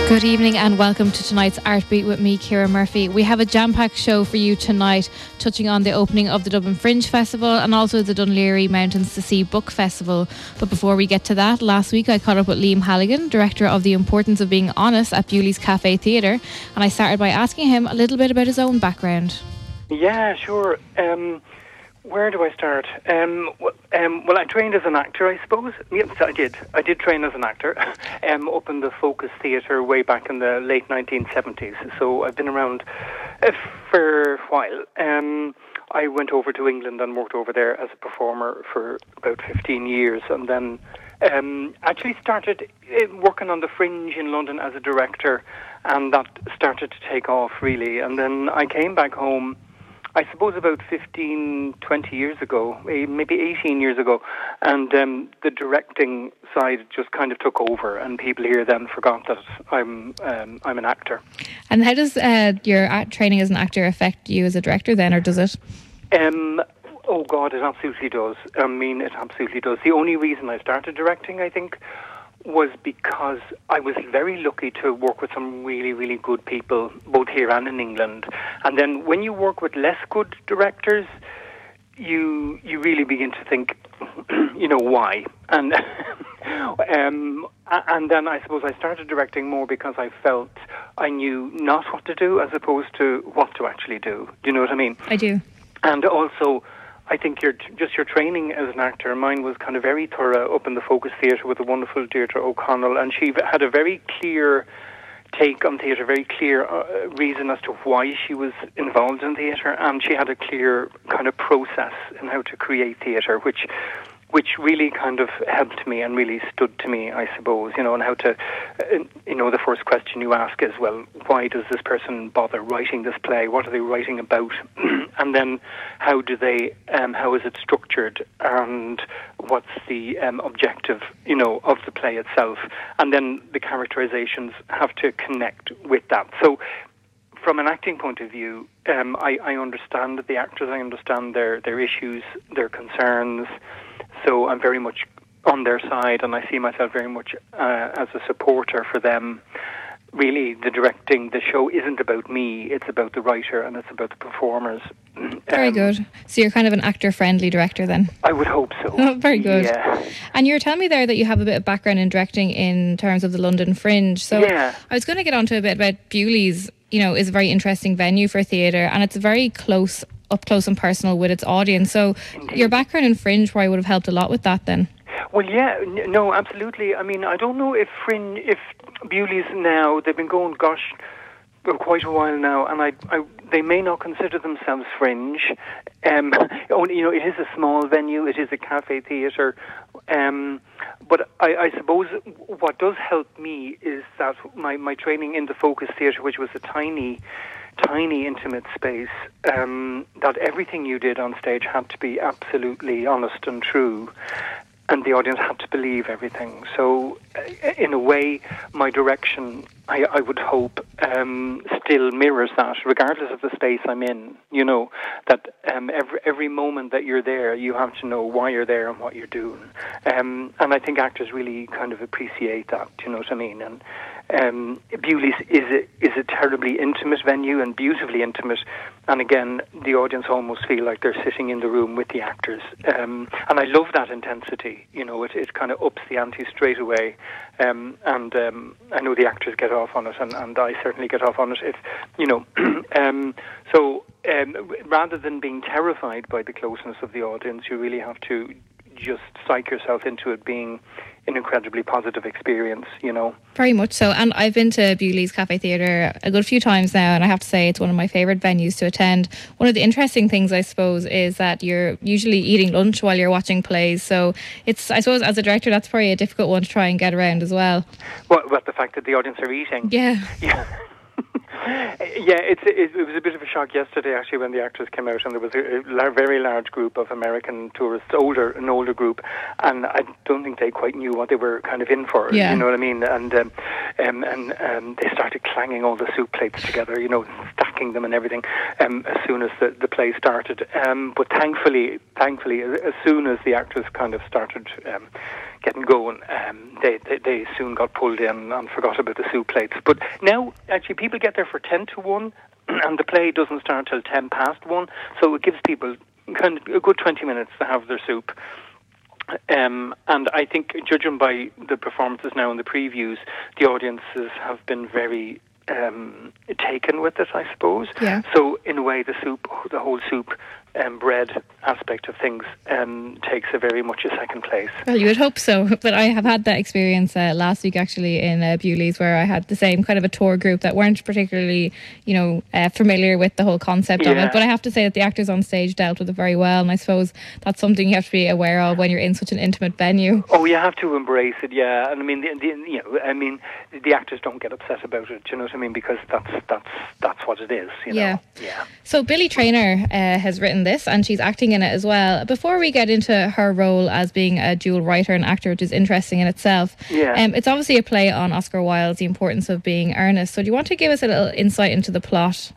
Good evening and welcome to tonight's Art Beat with me, Ciara Murphy. We have a jam-packed show for you tonight, touching on the opening of the Dublin Fringe Festival and also the Dún Laoghaire Mountains to Sea Book Festival. But before we get to that, last week I caught up with Liam Halligan, director of The Importance of Being Honest at Bewley's Cafe Theatre, and I started by asking him a little bit about his own background. Yeah, sure. Where do I start? Well, I trained as an actor, I suppose. Yes, I did. I did train as an actor up in the Focus Theatre way back in the late 1970s. So I've been around for a while. I went over to England and worked over there as a performer for about 15 years, and then actually started working on the Fringe in London as a director, and that started to take off, really. And then I came back home, I suppose about 15, 20 years ago, maybe 18 years ago, and the directing side just kind of took over, and people here then forgot that I'm an actor. And how does your training as an actor affect you as a director then, or does it? Oh God, it absolutely does. I mean, it absolutely does. The only reason I started directing, I think, was because I was very lucky to work with some really, really good people, both here and in England. And then when you work with less good directors, you really begin to think, why? And and then I suppose I started directing more because I felt I knew not what to do as opposed to what to actually do. Do you know what I mean? I do. And also, I think your training as an actor, mine was kind of very thorough up in the Focus Theatre with the wonderful Deirdre O'Connell, and she had a very clear take on theatre, very clear reason as to why she was involved in theatre, and she had a clear kind of process in how to create theatre, which really kind of helped me and really stood to me, I suppose, and how to, the first question you ask is, well, why does this person bother writing this play? What are they writing about? And then how is it structured? And what's the objective, of the play itself? And then the characterizations have to connect with that. So from an acting point of view, I understand the actors, I understand their issues, their concerns. So I'm very much on their side, and I see myself very much as a supporter for them. Really, the show isn't about me, it's about the writer and it's about the performers. Very good. So you're kind of an actor-friendly director then? I would hope so. Oh, very good. Yeah. And you were telling me there that you have a bit of background in directing in terms of the London Fringe. So yeah. I was going to get onto a bit about Bewley's, is a very interesting venue for theatre, and it's very up close and personal with its audience. So Indeed. Your background in Fringe probably would have helped a lot with that then. Well, yeah, no, absolutely. I mean, I don't know if Bewley's now, they've been going, for quite a while now, and they may not consider themselves Fringe. It is a small venue, it is a cafe theatre, but I suppose what does help me is that my training in the Focus Theatre, which was a tiny intimate space, that everything you did on stage had to be absolutely honest and true, and the audience had to believe everything. So in a way, my direction, I would hope, still mirrors that, regardless of the space I'm in. That every moment that you're there, you have to know why you're there and what you're doing. And I think actors really kind of appreciate that, you know what I mean? And Bewley's is a terribly intimate venue and beautifully intimate, and again the audience almost feel like they're sitting in the room with the actors, and I love that intensity. It kind of ups the ante straight away, and I know the actors get off on it, and I certainly get off on it. So rather than being terrified by the closeness of the audience, you really have to just psych yourself into it being an incredibly positive experience, Very much so. And I've been to Bewley's Cafe Theatre a good few times now, and I have to say it's one of my favourite venues to attend. One of the interesting things, I suppose, is that you're usually eating lunch while you're watching plays, so it's, I suppose, as a director, that's probably a difficult one to try and get around as well. What the fact that the audience are eating? Yeah. Yeah, it was a bit of a shock yesterday, actually, when the actors came out, and there was a very large group of American tourists, an older group, and I don't think they quite knew what they were kind of in for. Yeah. You know what I mean? And they started clanging all the soup plates together, stacking them and everything, as soon as the play started. But thankfully, as soon as the actors kind of started getting going, they soon got pulled in and forgot about the soup plates. But now, actually, people get there for 10 to 1, and the play doesn't start until 10 past 1, so it gives people kind of a good 20 minutes to have their soup. And I think, judging by the performances now in the previews, the audiences have been very taken with it, I suppose. Yeah. So in a way, the whole soup bread aspect of things takes very much a second place. Well, you would hope so, but I have had that experience last week actually in Bewley's, where I had the same kind of a tour group that weren't particularly, familiar with the whole concept of it. But I have to say that the actors on stage dealt with it very well, and I suppose that's something you have to be aware of when you're in such an intimate venue. Oh, you have to embrace it, yeah. And I mean, the actors don't get upset about it. You know what I mean? Because that's what it is. You know? Yeah. So Billy Traynor has written this, and she's acting in it as well. Before we get into her role as being a dual writer and actor, which is interesting in itself, it's obviously a play on Oscar Wilde's The Importance of Being Earnest. So do you want to give us a little insight into the plot?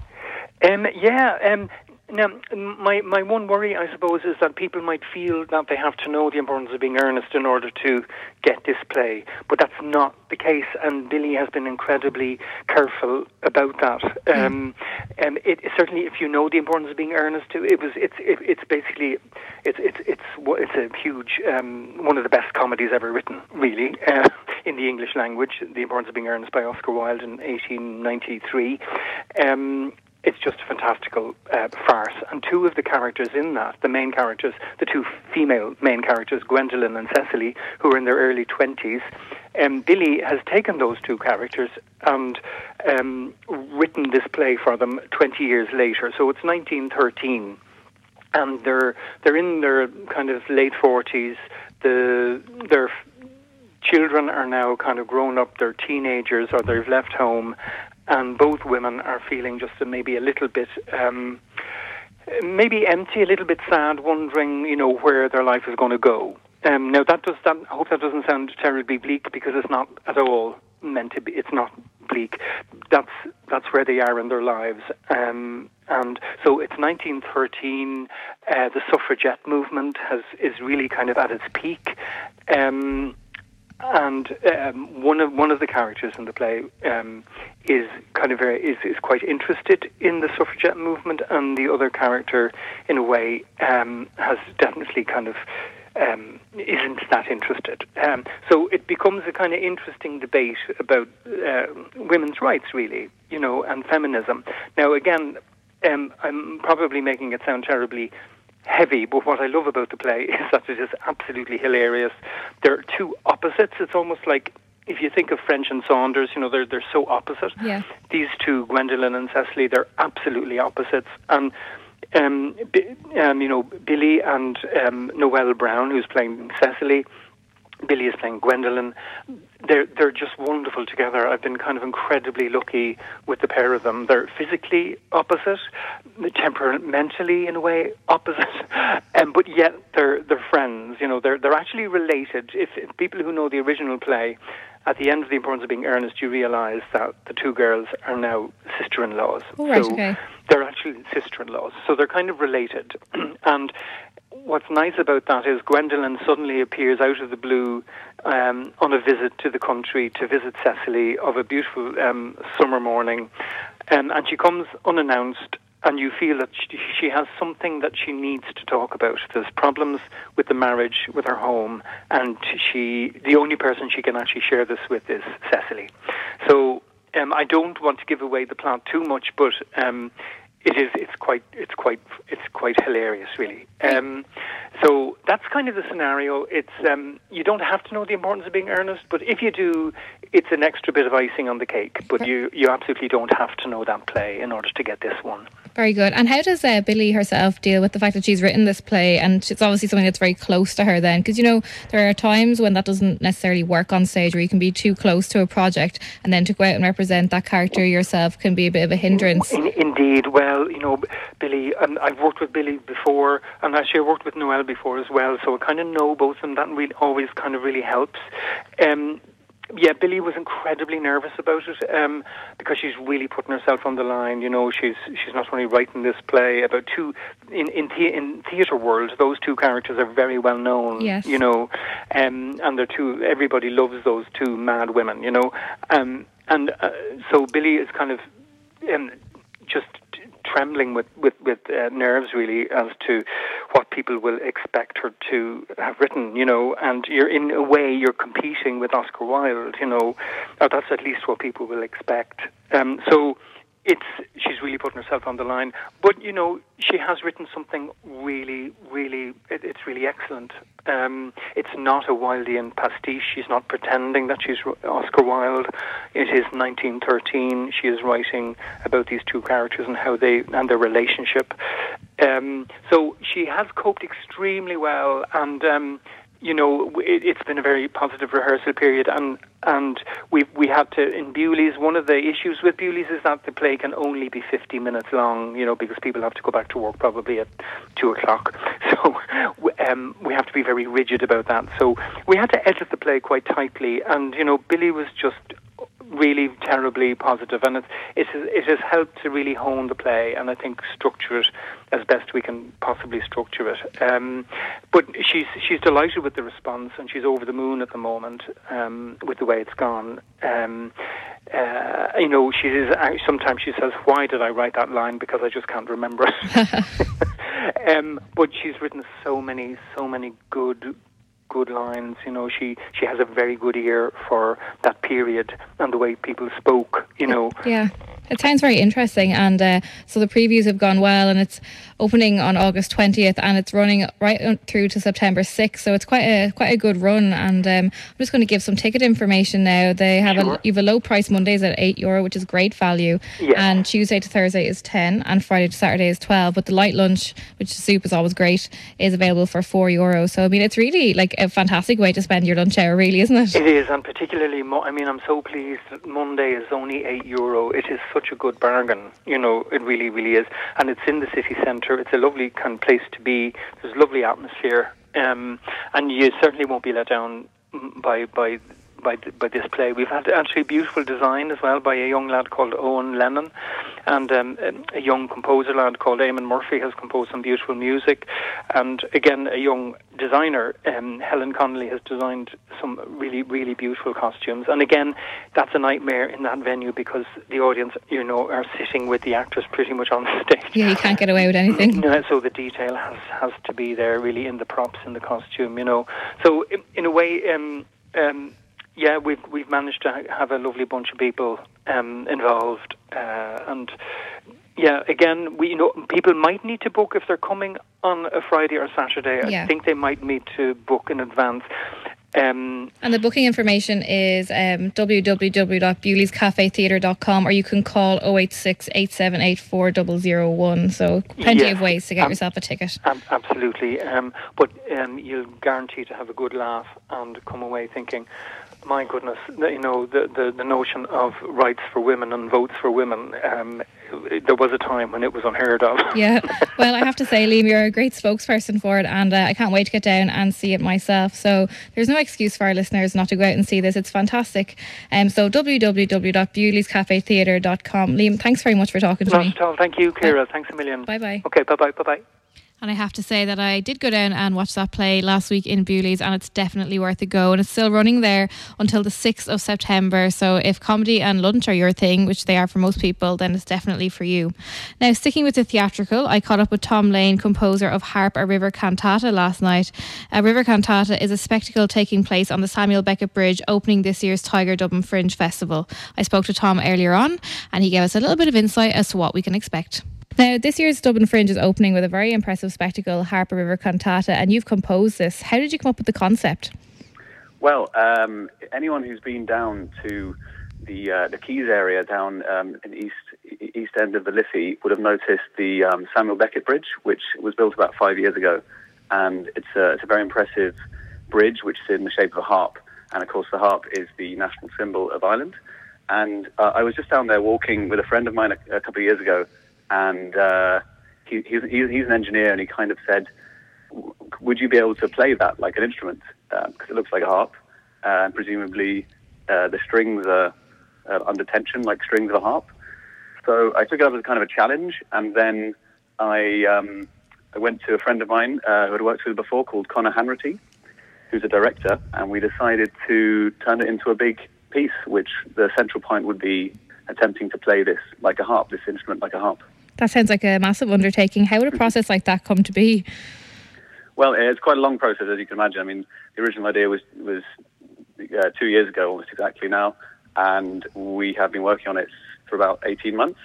Now, my one worry, I suppose, is that people might feel that they have to know the importance of being earnest in order to get this play, but that's not the case, and Billy has been incredibly careful about that. It certainly, if you know the importance of being earnest, it's basically a huge one of the best comedies ever written, really, in the English language. The Importance of Being Earnest by Oscar Wilde in 1893. It's just a fantastical farce. And two of the characters in that, the main characters, the two female main characters, Gwendolen and Cecily, who are in their early 20s, Billy has taken those two characters and written this play for them 20 years later. So it's 1913. And they're in their kind of late 40s. Their children are now kind of grown up. They're teenagers, or they've left home. And both women are feeling just maybe a little bit, maybe empty, a little bit sad, wondering, where their life is going to go. Now, I hope that doesn't sound terribly bleak, because it's not at all meant to be. It's not bleak. That's where they are in their lives. And so it's 1913. The suffragette movement is really kind of at its peak. And one of the characters in the play is quite interested in the suffragette movement, and the other character, in a way, has definitely kind of isn't that interested. So it becomes a kind of interesting debate about women's rights, really, and feminism. Now, again, I'm probably making it sound terribly heavy, but what I love about the play is that it is absolutely hilarious. There are two opposites. It's almost like, if you think of French and Saunders, they're so opposite. Yeah. These two, Gwendolen and Cecily, they're absolutely opposites. And Billy and Noelle Brown, who's playing Cecily, Billy is playing Gwendolen. They're just wonderful together. I've been kind of incredibly lucky with the pair of them. They're physically opposite, temperamentally in a way opposite, but yet they're friends. They're actually related. If people who know the original play, at the end of The Importance of Being Earnest, you realise that the two girls are now sister-in-laws. Oh, right, so okay. They're actually sister-in-laws, so they're kind of related. And what's nice about that is Gwendolen suddenly appears out of the blue on a visit to the country to visit Cecily of a beautiful summer morning, and she comes unannounced, and you feel that she has something that she needs to talk about. There's problems with the marriage, with her home, and the only person she can actually share this with is Cecily. So I don't want to give away the plot too much, but it's quite hilarious, really. So that's kind of the scenario. It's you don't have to know the importance of being earnest, but if you do, it's an extra bit of icing on the cake. But you absolutely don't have to know that play in order to get this one. Very good. And how does Billy herself deal with the fact that she's written this play, and it's obviously something that's very close to her then? Because, there are times when that doesn't necessarily work on stage, where you can be too close to a project, and then to go out and represent that character yourself can be a bit of a hindrance. Indeed. Well, Billy, I've worked with Billy before, and actually I worked with Noelle before as well, so I kind of know both of them. That really always kind of really helps. Yeah, Billy was incredibly nervous about it because she's really putting herself on the line. You know, she's not only writing this play about two in theatre world. Those two characters are very well known. Yes. You know, and they're two. Everybody loves those two mad women. You know, so Billy is kind of just trembling with nerves really as to what people will expect her to have written, you know, and in a way you're competing with Oscar Wilde, you know, or that's at least what people will expect. So she's really putting herself on the line, but you know, she has written something really, really, it's really excellent. It's not a Wildean pastiche. She's not pretending that she's Oscar Wilde. It is 1913. She is writing about these two characters and how and their relationship. So she has coped extremely well, and you know, it's been a very positive rehearsal period, and we had to, in Bewley's, one of the issues with Bewley's is that the play can only be 50 minutes long, you know, because people have to go back to work probably at 2 o'clock. So we have to be very rigid about that. So we had to edit the play quite tightly, and, you know, Billy was just really terribly positive, and it has helped to really hone the play, and I think structure it as best we can possibly structure it. But she's delighted with the response, and she's over the moon at the moment with the way it's gone. You know, sometimes she says, "Why did I write that line? Because I just can't remember it." But she's written so many good lines. You know, she has a very good ear for that period and the way people spoke, you know. Yeah, it sounds very interesting, and so the previews have gone well, and it's opening on August 20th, and it's running right through to September 6th, so it's quite a good run. And I'm just going to give some ticket information now. They have you have a low price Mondays at €8, which is great value, and Tuesday to Thursday is 10, and Friday to Saturday is 12. But the light lunch, which the soup is always great, is available for €4. So I mean, it's really like a fantastic way to spend your lunch hour, really, isn't it? It is, and particularly, I mean, I'm so pleased that Monday is only €8. It is such a good bargain, you know, it really, really is. And it's in the city centre. It's a lovely kind of place to be. There's a lovely atmosphere, and you certainly won't be let down by this play. We've had actually beautiful design as well by a young lad called Owen Lennon, and a young composer lad called Eamon Murphy has composed some beautiful music, and again a young designer, Helen Connolly, has designed some really, really beautiful costumes. And again, that's a nightmare in that venue because the audience, you know, are sitting with the actors pretty much on the stage. Yeah, you can't get away with anything. So the detail has to be there really in the props, in the costume, you know. So in a way, yeah, we've managed to have a lovely bunch of people involved, and yeah, again, people might need to book if they're coming on a Friday or Saturday. I think they might need to book in advance. And the booking information is www.bewleyscafetheatre.com, or you can call 086 878 4001. So plenty of ways to get yourself a ticket. Absolutely. But you'll guarantee to have a good laugh and come away thinking, my goodness, you know, the notion of rights for women and votes for women, there was a time when it was unheard of. Yeah, well, I have to say, Liam, you're a great spokesperson for it, and I can't wait to get down and see it myself. So there's no excuse for our listeners not to go out and see this. It's fantastic. So www.bewleyscafetheatre.com. Liam, thanks very much for talking to me. Not at all. Thank you, Ciara. Thanks a million. Bye-bye. Okay, bye-bye. Bye-bye. And I have to say that I did go down and watch that play last week in Bewley's, and it's definitely worth a go. And it's still running there until the 6th of September. So if comedy and lunch are your thing, which they are for most people, then it's definitely for you. Now, sticking with the theatrical, I caught up with Tom Lane, composer of Harp, a River Cantata, last night. A River Cantata is a spectacle taking place on the Samuel Beckett Bridge, opening this year's Tiger Dublin Fringe Festival. I spoke to Tom earlier on, and he gave us a little bit of insight as to what we can expect. Now, this year's Dublin Fringe is opening with a very impressive spectacle, Harp, a River Cantata, and you've composed this. How did you come up with the concept? Well, anyone who's been down to the Quays area down in the east end of the Liffey would have noticed the Samuel Beckett Bridge, which was built about 5 years ago. And it's a very impressive bridge, which is in the shape of a harp. And, of course, the harp is the national symbol of Ireland. And I was just down there walking with a friend of mine a couple of years ago, and he's an engineer, and he kind of said, would you be able to play that like an instrument? Because it looks like a harp, and presumably the strings are under tension, like strings of a harp. So I took it up as kind of a challenge, and then I went to a friend of mine who had worked with before called Conor Hanratty, who's a director, and we decided to turn it into a big piece, which the central point would be attempting to play this like a harp, this instrument like a harp. That sounds like a massive undertaking. How would a process like that come to be? Well, it's quite a long process, as you can imagine. I mean, the original idea was 2 years ago, almost exactly now, and we have been working on it for about 18 months.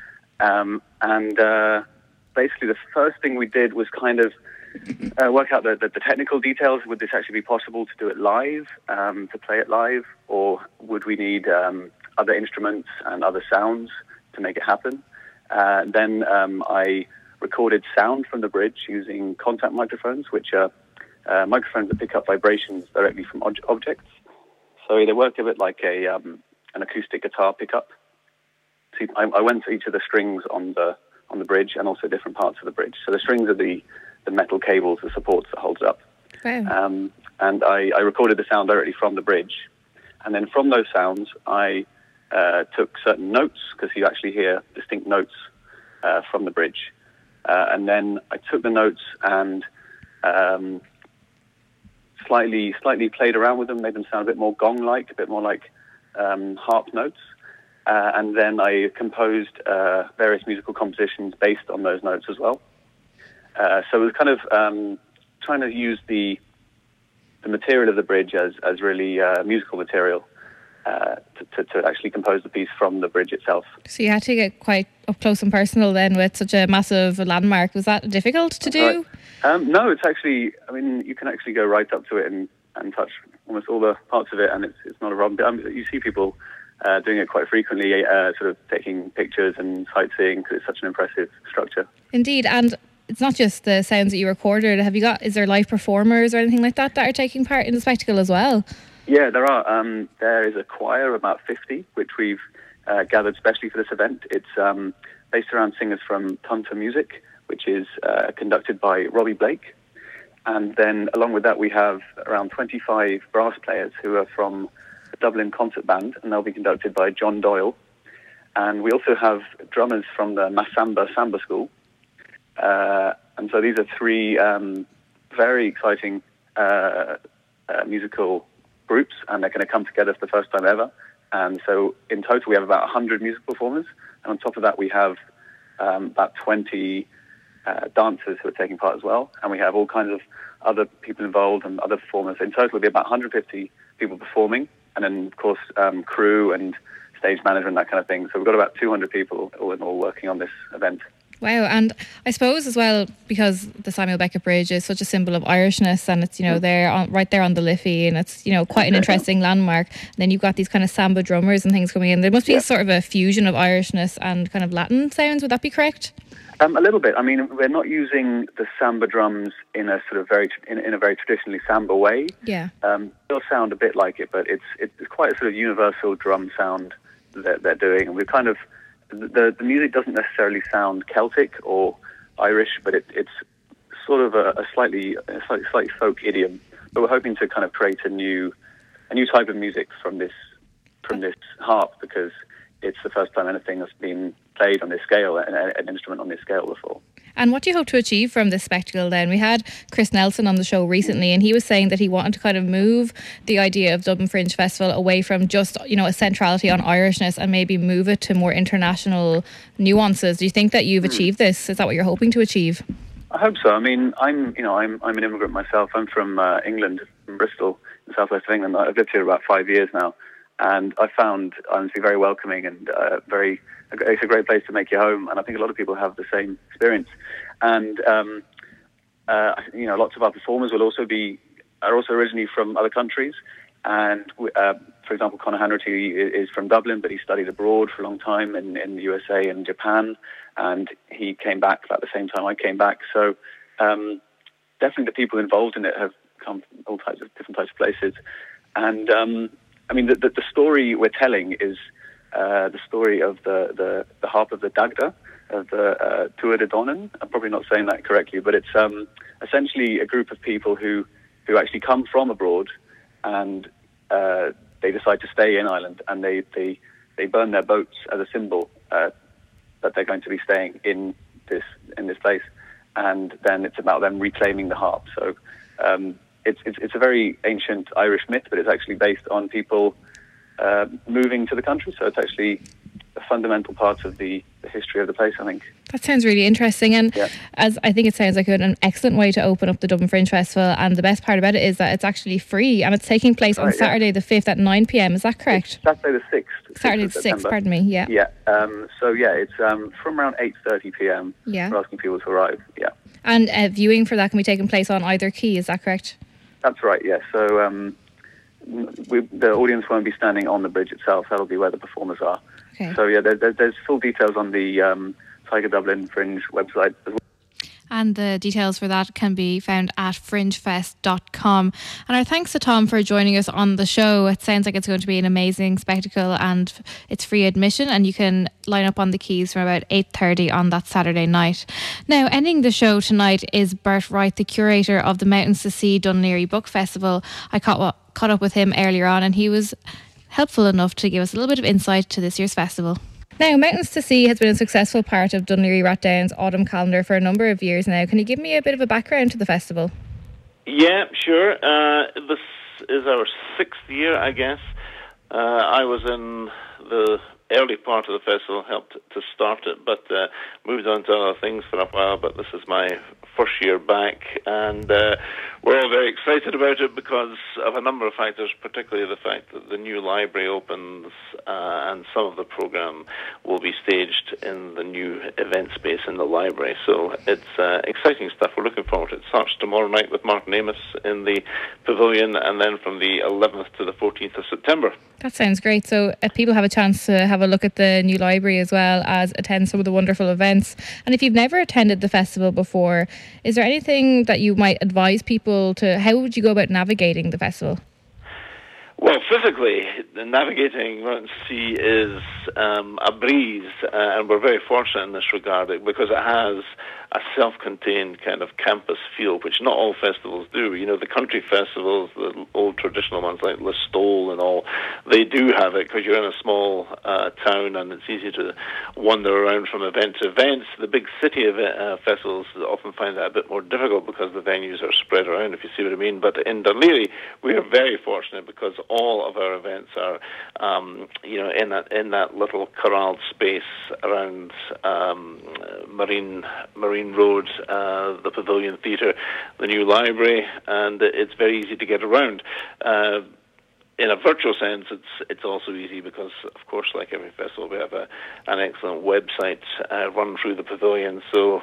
Basically, the first thing we did was kind of work out the technical details. Would this actually be possible to do it live, to play it live, or would we need other instruments and other sounds to make it happen? Then I recorded sound from the bridge using contact microphones, which are microphones that pick up vibrations directly from objects. So they work a bit like an acoustic guitar pickup. So I went to each of the strings on the bridge and also different parts of the bridge. So the strings are the metal cables, the supports that holds it up. Wow. And I recorded the sound directly from the bridge. And then from those sounds, I took certain notes, because you actually hear distinct notes from the bridge. And then I took the notes and slightly played around with them, made them sound a bit more gong-like, a bit more like harp notes. And then I composed various musical compositions based on those notes as well. So it was kind of trying to use the material of the bridge as really musical material to actually compose the piece from the bridge itself. So you had to get quite up close and personal then with such a massive landmark. Was that difficult to do? Right. No, it's actually, I mean, you can actually go right up to it and touch almost all the parts of it, and it's not a problem. You see people doing it quite frequently, sort of taking pictures and sightseeing, because it's such an impressive structure. Indeed, and it's not just the sounds that you recorded. Is there live performers or anything like that are taking part in the spectacle as well? Yeah, there are. There is a choir of about 50, which we've gathered specially for this event. It's based around singers from Tunta Music, which is conducted by Robbie Blake. And then along with that, we have around 25 brass players who are from the Dublin Concert Band, and they'll be conducted by John Doyle. And we also have drummers from the Masamba Samba School. And so these are three very exciting musical groups, and they're going to come together for the first time ever. And so in total, we have about 100 music performers. And on top of that, we have about 20 dancers who are taking part as well. And we have all kinds of other people involved and other performers. In total, it'll be about 150 people performing. And then, of course, crew and stage management, that kind of thing. So we've got about 200 people all in all working on this event. Wow, and I suppose as well, because the Samuel Beckett Bridge is such a symbol of Irishness, and it's, right there on the Liffey, and it's, quite an interesting landmark. And then you've got these kind of samba drummers and things coming in. There must be a sort of a fusion of Irishness and kind of Latin sounds. Would that be correct? A little bit. I mean, we're not using the samba drums in a sort of in a very traditionally samba way. Yeah. They'll sound a bit like it, but it's quite a sort of universal drum sound that they're doing, and we're kind of the music doesn't necessarily sound Celtic or Irish, but it's sort of a slightly folk idiom. But we're hoping to kind of create a new type of music from this harp, because it's the first time anything has been played on this scale, an instrument on this scale before. And what do you hope to achieve from this spectacle then? We had Chris Nelson on the show recently, and he was saying that he wanted to kind of move the idea of Dublin Fringe Festival away from just, a centrality on Irishness and maybe move it to more international nuances. Do you think that you've achieved this? Is that what you're hoping to achieve? I hope so. I mean, I'm an immigrant myself. I'm from England, from Bristol, in the southwest of England. I've lived here about 5 years now, and I found honestly very welcoming and it's a great place to make your home, and I think a lot of people have the same experience. And lots of our performers are also originally from other countries. And for example, Conor Hanratty is from Dublin, but he studied abroad for a long time in the USA and Japan, and he came back about the same time I came back. So definitely the people involved in it have come from all types of different types of places. And the story we're telling is the story of the harp of the Dagda, of the Tuatha Dé Danann. I'm probably not saying that correctly, but it's essentially a group of people who actually come from abroad and they decide to stay in Ireland, and they burn their boats as a symbol that they're going to be staying in this place, and then it's about them reclaiming the harp. So it's a very ancient Irish myth, but it's actually based on people moving to the country. So it's actually a fundamental part of the history of the place, I think. That sounds really interesting, and as I think it sounds like an excellent way to open up the Dublin Fringe Festival. And the best part about it is that it's actually free, and it's taking place on Saturday the 5th at 9 p.m. Is that correct? It's Saturday the 6th. Saturday the 6th, pardon me. Yeah. Yeah. It's from around 8:30 p.m. Yeah. We're asking people to arrive. Yeah. And viewing for that can be taking place on either quay. Is that correct? That's right. Yeah. So the audience won't be standing on the bridge itself. That'll be where the performers are. Okay. So there's full details on the Tiger Dublin Fringe website as well. And the details for that can be found at fringefest.com. And our thanks to Tom for joining us on the show. It sounds like it's going to be an amazing spectacle, and it's free admission, and you can line up on the quays from about 8:30 on that Saturday night. Now, ending the show tonight is Bert Wright, the curator of the Mountains to Sea Dun Laoghaire Book Festival. I caught up with him earlier on, and he was helpful enough to give us a little bit of insight to this year's festival. Now, Mountains to Sea has been a successful part of Dun Laoghaire Rathdown's autumn calendar for a number of years now. Can you give me a bit of a background to the festival? Yeah, sure. This is our 6th year, I guess. I was in the early part of the festival, helped to start it, but moved on to other things for a while. But this is my first year back, and we're all very excited about it because of a number of factors, particularly the fact that the new library opens and some of the programme will be staged in the new event space in the library. So it's exciting stuff. We're looking forward to it. It starts tomorrow night with Martin Amos in the pavilion, and then from the 11th to the 14th of September. That sounds great. So if people have a chance to have a look at the new library as well as attend some of the wonderful events, and if you've never attended the festival before, is there anything that you might advise people to, how would you go about navigating the festival? Well, physically, navigating Mountains to Sea is a breeze, and we're very fortunate in this regard because it has a self-contained kind of campus feel, which not all festivals do. You know, the country festivals, the old traditional ones like Listowel and all, they do have it because you're in a small town and it's easy to wander around from event to event. The big city festivals often find that a bit more difficult because the venues are spread around, if you see what I mean. But in Dun Laoghaire, we are very fortunate because all of our events are, in that little corralled space around Marine Road, the Pavilion Theatre, the new library, and it's very easy to get around. In a virtual sense, it's also easy because, of course, like every festival, we have an excellent website run through the pavilion. So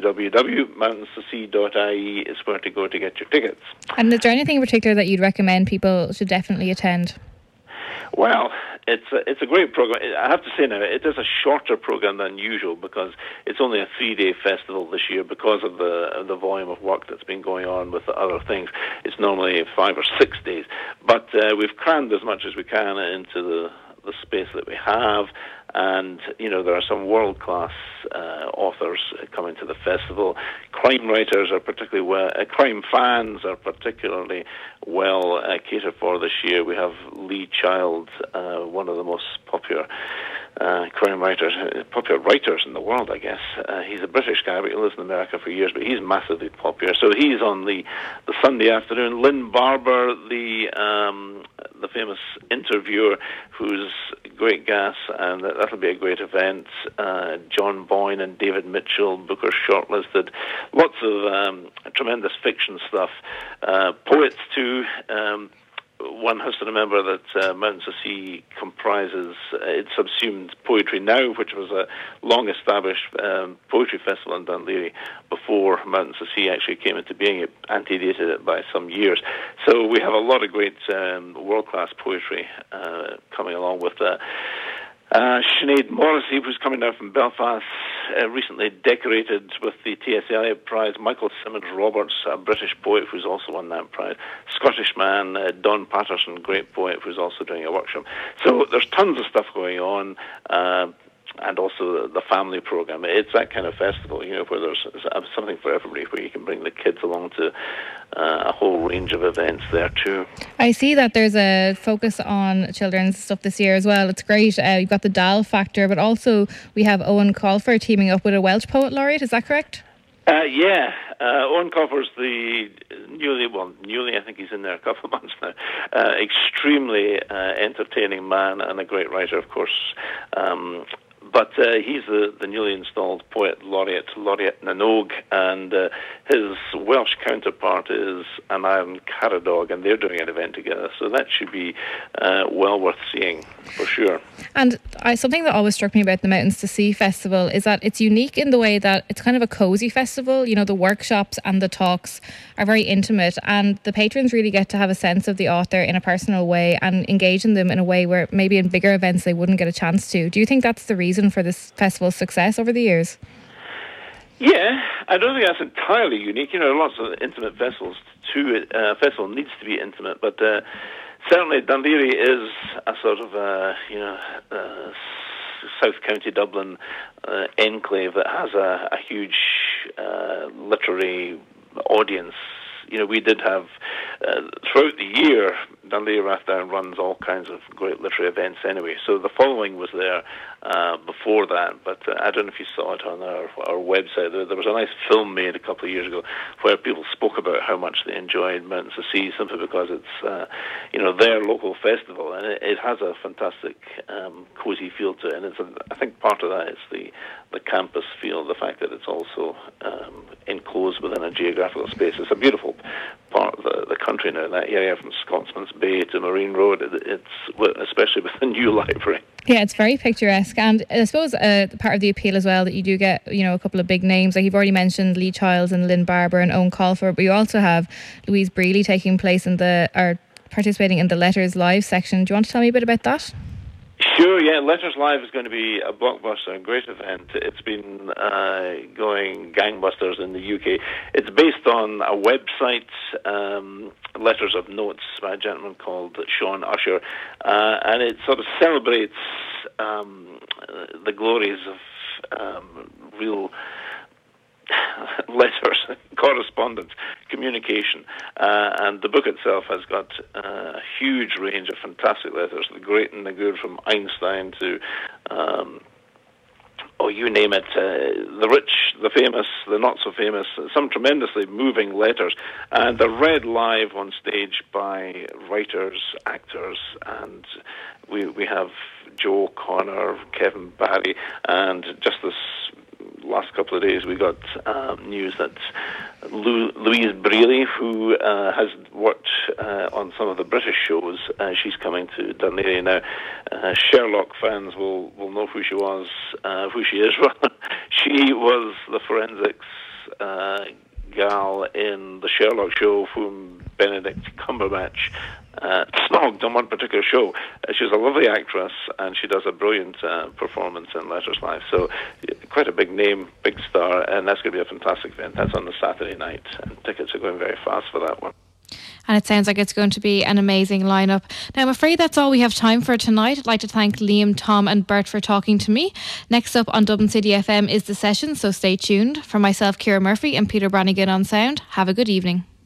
www.mountainstosea.ie is where to go to get your tickets. And is there anything in particular that you'd recommend people should definitely attend? Well, it's a great program. I have to say now, it is a shorter program than usual because it's only a 3-day festival this year because of the volume of work that's been going on with the other things. It's normally 5 or 6 days, but we've crammed as much as we can into the space that we have. And, you know, there are some world-class authors coming to the festival. Crime writers are particularly crime fans are particularly well catered for this year. We have Lee Child, one of the most popular crime writers, popular writers in the world, I guess. He's a British guy, but he lives in America for years, but he's massively popular. So he's on the Sunday afternoon. Lynn Barber, the famous interviewer, who's great gas, and that'll be a great event. John Boyne and David Mitchell, Booker shortlisted. Lots of tremendous fiction stuff. Poets too. One has to remember that Mountains to Sea comprises, it subsumed Poetry Now, which was a long-established poetry festival in Dun Laoghaire before Mountains to Sea actually came into being. It antedated it by some years. So we have a lot of great world-class poetry coming along with Sinead Morrissey, who's coming down from Belfast, recently decorated with the T.S. Eliot Prize. Michael Simmons-Roberts, a British poet who's also won that prize. Scottish man, Don Patterson, great poet, who's also doing a workshop. So there's tons of stuff going on. and also the family program. It's that kind of festival, where there's something for everybody, where you can bring the kids along to a whole range of events there too. I see that there's a focus on children's stuff this year as well. It's great. You've got the Dal factor, but also we have Owen Colfer teaming up with a Welsh Poet Laureate. Is that correct? Owen Colfer's the newly, I think he's in there a couple of months now, extremely entertaining man and a great writer, of course. But he's the newly installed Poet Laureate Nanog, and his Welsh counterpart is Aneurin Caradog, and they're doing an event together. So that should be well worth seeing, for sure. And something that always struck me about the Mountains to Sea Festival is that it's unique in the way that it's kind of a cosy festival. The workshops and the talks are very intimate, and the patrons really get to have a sense of the author in a personal way and engage in them in a way where maybe in bigger events they wouldn't get a chance to. Do you think that's the reason for this festival's success over the years? Yeah, I don't think that's entirely unique. Lots of intimate festivals too. Festival needs to be intimate, but certainly Dún Laoghaire is a sort of South County Dublin enclave that has a huge literary audience. We did have throughout the year, Dún Laoghaire Rathdown runs all kinds of great literary events anyway. So the following was there before that, but I don't know if you saw it on our website. There was a nice film made a couple of years ago where people spoke about how much they enjoyed Mountains to Sea simply because it's their local festival, and it has a fantastic cosy feel to it. And I think part of that is the campus feel, the fact that it's also enclosed within a geographical space. It's a beautiful part of the country now, that area from Scotsman's Bay to Marine Road. It's especially with the new library. Yeah, it's very picturesque, and I suppose part of the appeal as well that you do get, a couple of big names. Like you've already mentioned Lee Childs and Lynn Barber and Owen Colfer, but you also have Louise Brealey participating in the Letters Live section. Do you want to tell me a bit about that? Sure, yeah. Letters Live is going to be a blockbuster, a great event. It's been going gangbusters in the UK. It's based on a website, Letters of Notes, by a gentleman called Sean Usher, and it sort of celebrates the glories of real letters, correspondence, communication, and the book itself has got a huge range of fantastic letters, the great and the good, from Einstein to you name it, the rich, the famous, the not so famous, some tremendously moving letters, and they're read live on stage by writers, actors, and we have Joe Connor, Kevin Barry, and just this last couple of days we got news that Louise Brealey, who has worked on some of the British shows, she's coming to Dún Laoghaire now. Sherlock fans will know who she was, who she is rather. She was the forensics gal in the Sherlock show whom Benedict Cumberbatch snogged on one particular show. She's a lovely actress, and she does a brilliant performance in Letters Live. So quite a big name, big star, and that's going to be a fantastic event. That's on the Saturday night, and tickets are going very fast for that one. And it sounds like it's going to be an amazing lineup. Now, I'm afraid that's all we have time for tonight. I'd like to thank Liam, Tom and Bert for talking to me. Next up on Dublin City FM is The Session, so stay tuned. For myself, Ciara Murphy, and Peter Brannigan on sound, have a good evening.